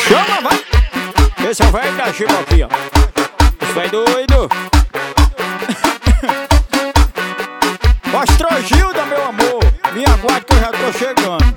Chama, vai! Esse é o velho da Chiboquinha. Isso é doido. Astrogilda, meu amor, me aguarde que eu já tô chegando.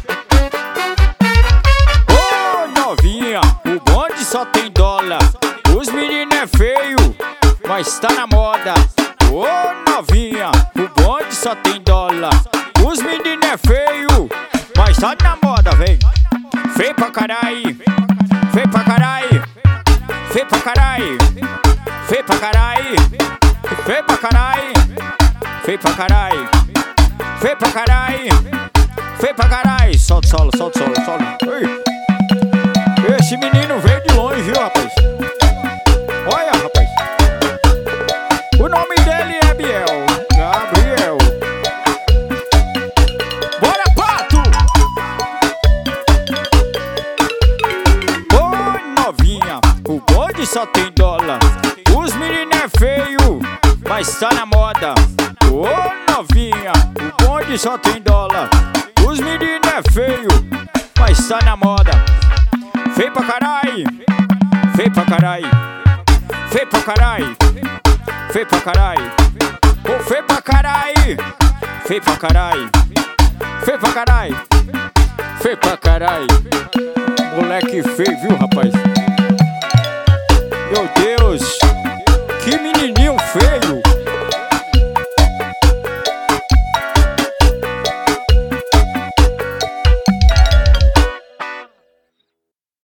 Ô novinha, o bonde só tem dólar. Os meninos é feio, mas tá na moda. Ô novinha, o bonde só tem dólar. Os meninos é feio, mas tá na moda, vem. Feio pra caralho, feio pra caralho, feio pra caralho, feio pra caralho, feio pra caralho, feio pra caralho, feio pra caralho, feio pra caralho. Solta o solo, solta o solo, solta. Esse menino veio de longe, viu, rapaz? Olha, rapaz. O nome dele é Biel, Gabriel. Bora, pato! Oi, novinha, o bonde só tem dólar. Os meninos é feio, mas tá na moda. Ô novinha, o bonde só tem dólar. Os meninos é feio, mas tá na moda. Feio pra caralho, feio pra caralho, feio pra caralho, feio pra caralho, ô feio pra caralho, feio pra caralho, feio pra caralho, feio pra caralho. Moleque feio, viu, rapaz? Meu Deus, que menino.